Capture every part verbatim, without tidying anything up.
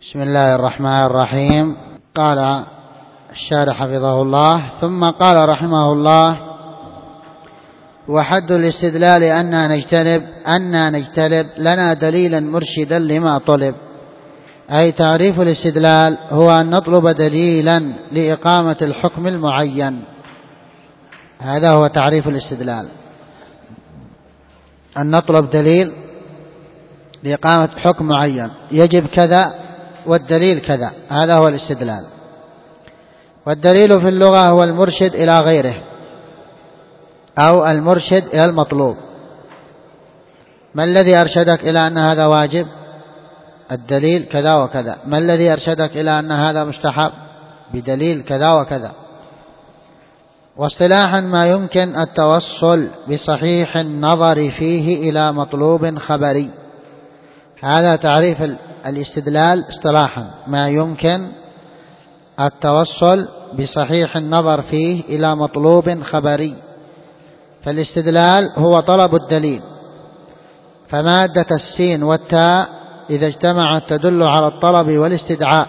بسم الله الرحمن الرحيم. قال الشارح حفظه الله: ثم قال رحمه الله: وحد الاستدلال أن نجتنب أن نجتلب لنا دليلا مرشدا لما طلب. أي تعريف الاستدلال هو أن نطلب دليلا لإقامة الحكم المعين. هذا هو تعريف الاستدلال، أن نطلب دليل لإقامة حكم معين، يجب كذا والدليل كذا، هذا هو الاستدلال. والدليل في اللغة هو المرشد إلى غيره أو المرشد إلى المطلوب. ما الذي أرشدك إلى أن هذا واجب؟ الدليل كذا وكذا. ما الذي أرشدك إلى أن هذا مستحب؟ بدليل كذا وكذا. واصطلاحا ما يمكن التوصل بصحيح النظر فيه إلى مطلوب خبري. هذا تعريف الاستدلال اصطلاحا: ما يمكن التوصل بصحيح النظر فيه إلى مطلوب خبري. فالاستدلال هو طلب الدليل، فمادة السين والتاء إذا اجتمعت تدل على الطلب والاستدعاء.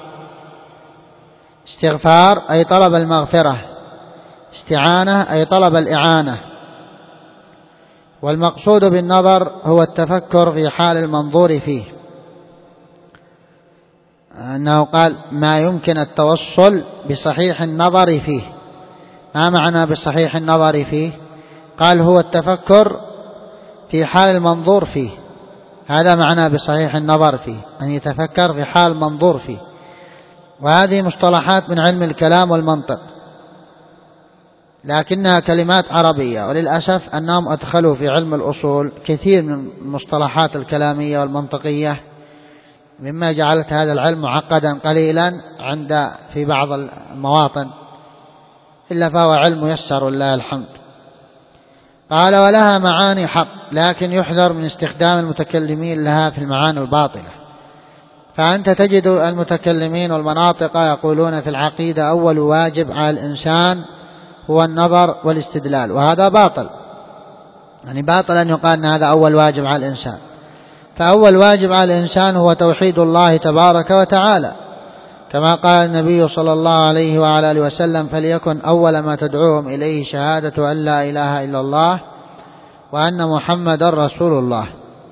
استغفار أي طلب المغفرة، استعانة أي طلب الإعانة. والمقصود بالنظر هو التفكر في حال المنظور فيه، أنه قال ما يمكن التوصل بصحيح النظر فيه. ما معنى بصحيح النظر فيه؟ قال هو التفكر في حال المنظور فيه، هذا معنى بصحيح النظر فيه، أن يتفكر في حال منظور فيه. وهذه مصطلحات من علم الكلام والمنطق، لكنها كلمات عربية، وللأسف أنهم أدخلوا في علم الأصول كثير من المصطلحات الكلامية والمنطقية، مما جعلت هذا العلم معقدا قليلا عند في بعض المواطن، إلا فهو علم يسر ولله الحمد. قال: ولها معاني حق، لكن يحذر من استخدام المتكلمين لها في المعاني الباطلة. فأنت تجد المتكلمين والمناطق يقولون في العقيدة أول واجب على الإنسان هو النظر والاستدلال، وهذا باطل. يعني باطل أن يقال أن هذا أول واجب على الإنسان. فأول واجب على الإنسان هو توحيد الله تبارك وتعالى، كما قال النبي صلى الله عليه وعلى آله وسلم: فليكن أول ما تدعوهم إليه شهادة أن لا إله إلا الله وأن محمدا رسول الله.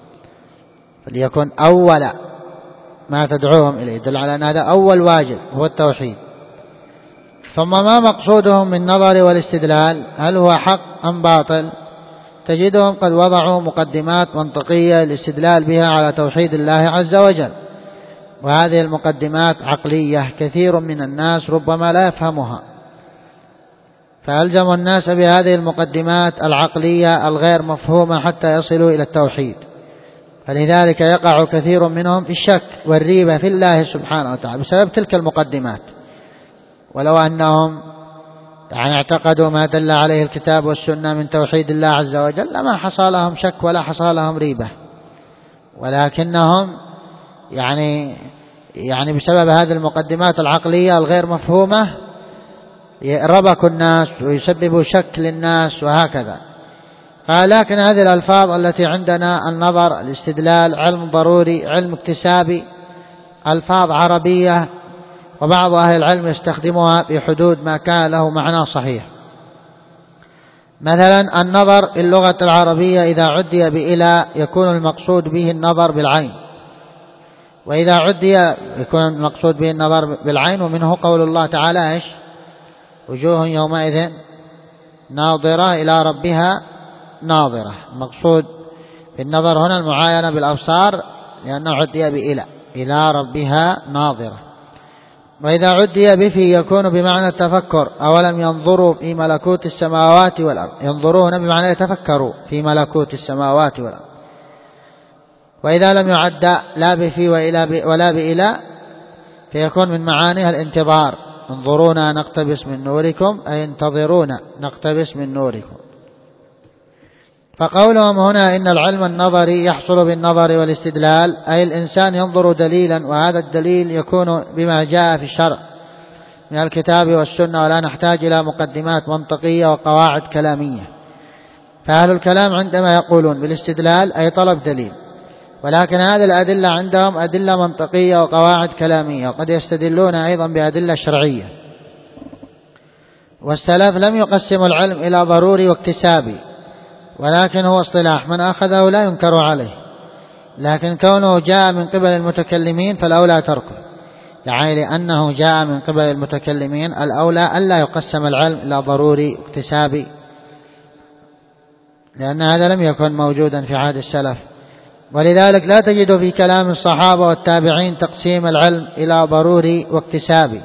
فليكن أول ما تدعوهم إليه، دل على أن هذا أول واجب هو التوحيد. ثم ما مقصودهم من النظر والاستدلال؟ هل هو حق أم باطل؟ تجدهم قد وضعوا مقدمات منطقية للاستدلال بها على توحيد الله عز وجل، وهذه المقدمات عقلية، كثير من الناس ربما لا يفهمها، فألزم الناس بهذه المقدمات العقلية الغير مفهومة حتى يصلوا إلى التوحيد. فلذلك يقع كثير منهم في الشك والريبة في الله سبحانه وتعالى بسبب تلك المقدمات، ولو أنهم يعني اعتقدوا ما دل عليه الكتاب والسنة من توحيد الله عز وجل لما حصل لهم شك ولا حصل لهم ريبة، ولكنهم يعني يعني بسبب هذه المقدمات العقلية الغير مفهومة يربك الناس ويسببوا شك للناس وهكذا. لكن هذه الألفاظ التي عندنا: النظر، الاستدلال، علم ضروري، علم اكتسابي، ألفاظ عربية، وبعض أهل العلم يستخدمها بحدود ما كان له معنى صحيح. مثلا النظر في اللغة العربية إذا عدي بإلى يكون المقصود به النظر بالعين، وإذا عدي يكون المقصود به النظر بالعين. ومنه قول الله تعالى: إيش؟ وجوه يومئذ ناظرة إلى ربها ناظرة. المقصود بالنظر هنا المعاينة بالأبصار، لأنه عدي بإلى إلى ربها ناظرة. وإذا عدي بفي يكون بمعنى التفكر: أولم ينظروا في ملكوت السماوات والأرض. ينظرون بمعنى يتفكروا في ملكوت السماوات والأرض. وإذا لم يعد لا بفي ولا بإلى فيكون من معانيها الانتظار: انظرونا نقتبس من نوركم، أي انتظرونا نقتبس من نوركم. فقولهم هنا إن العلم النظري يحصل بالنظر والاستدلال، أي الإنسان ينظر دليلا، وهذا الدليل يكون بما جاء في الشرع من الكتاب والسنة، ولا نحتاج إلى مقدمات منطقية وقواعد كلامية. فأهل الكلام عندما يقولون بالاستدلال أي طلب دليل، ولكن هذه الأدلة عندهم أدلة منطقية وقواعد كلامية، وقد يستدلون أيضا بأدلة شرعية. والسلف لم يقسموا العلم إلى ضروري واكتسابي، ولكن هو اصطلاح من أخذه لا ينكر عليه، لكن كونه جاء من قبل المتكلمين فالأولى تركه، يعني لأنه جاء من قبل المتكلمين الأولى ألا يقسم العلم إلى ضروري واكتسابي، لأن هذا لم يكن موجودا في عهد السلف. ولذلك لا تجد في كلام الصحابة والتابعين تقسيم العلم إلى ضروري واكتسابي.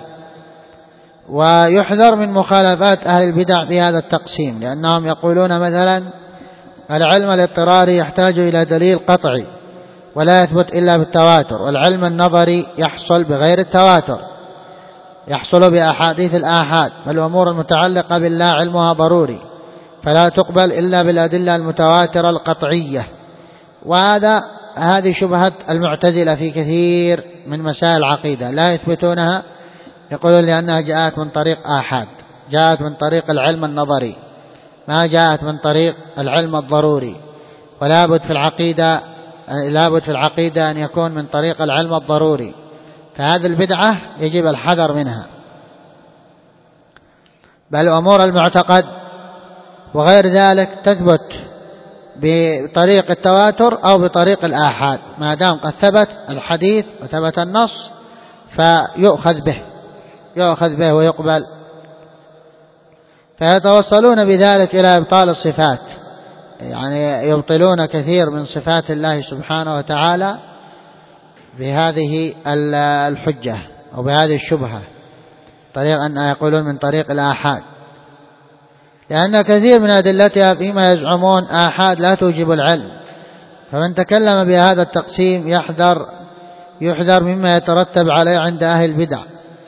ويحذر من مخالفات أهل البدع بهذا التقسيم، لأنهم يقولون مثلا العلم الاضطراري يحتاج إلى دليل قطعي ولا يثبت إلا بالتواتر، والعلم النظري يحصل بغير التواتر، يحصل بأحاديث الآحاد، فالأمور المتعلقة بالله علمها ضروري فلا تقبل إلا بالأدلة المتواترة القطعية. وهذا هذه شبهة المعتزلة في كثير من مسائل العقيدة، لا يثبتونها، يقولون لأنها جاءت من طريق آحاد، جاءت من طريق العلم النظري، ما جاءت من طريق العلم الضروري، ولا بد في العقيدة لا بد في العقيدة أن يكون من طريق العلم الضروري. فهذه البدعة يجب الحذر منها. بل أمور المعتقد وغير ذلك تثبت بطريق التواتر أو بطريق الآحاد، ما دام قد ثبت الحديث وثبت النص فيؤخذ به يؤخذ به ويقبل. فيتوصلون بذلك إلى إبطال الصفات، يعني يبطلون كثير من صفات الله سبحانه وتعالى بهذه الحجة أو بهذه الشبهة، طريق أن يقولون من طريق الآحاد، لأن كثير من أدلتها فيما يزعمون آحاد لا توجب العلم. فمن تكلم بهذا التقسيم يحذر يحذر مما يترتب عليه عند أهل البدع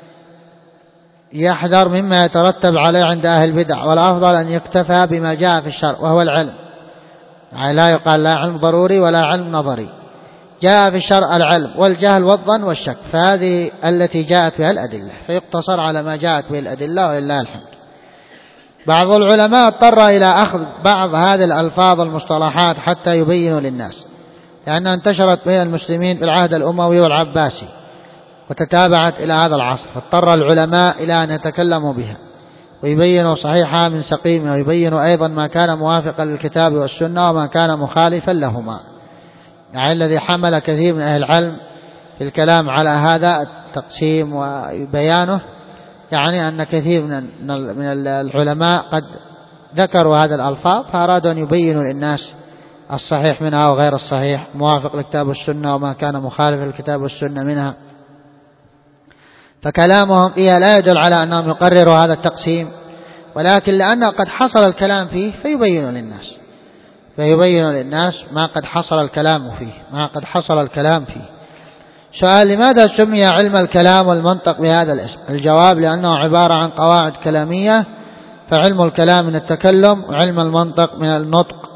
يحذر مما يترتب عليه عند أهل البدع والأفضل أن يكتفى بما جاء في الشرع وهو العلم، يعني لا يقال لا علم ضروري ولا علم نظري، جاء في الشرع العلم والجهل والظن والشك، فهذه التي جاءت بها الأدلة، فيقتصر على ما جاءت به الأدلة ولله الحمد. بعض العلماء اضطر إلى أخذ بعض هذه الألفاظ والمصطلحات حتى يبينوا للناس، لأنها انتشرت بين المسلمين في العهد الأموي والعباسي وتتابعت إلى هذا العصر، فاضطر العلماء إلى أن يتكلموا بها ويبينوا صحيحها من سقيمها، ويبينوا أيضا ما كان موافقا للكتاب والسنة وما كان مخالفا لهما، يعني الذي حمل كثير من أهل العلم في الكلام على هذا التقسيم وبيانه، يعني أن كثير من العلماء قد ذكروا هذا الألفاظ فأرادوا أن يبينوا للناس الصحيح منها وغير الصحيح، موافق للكتاب والسنة وما كان مخالف للكتاب والسنة منها. فكلامهم فيها لا يدل على أنهم يقرروا هذا التقسيم، ولكن لأنه قد حصل الكلام فيه فيبينوا للناس فيبينوا للناس ما قد حصل الكلام فيه ما قد حصل الكلام فيه. سؤال: لماذا سمي علم الكلام والمنطق بهذا الاسم؟ الجواب: لأنه عبارة عن قواعد كلامية، فعلم الكلام من التكلم وعلم المنطق من النطق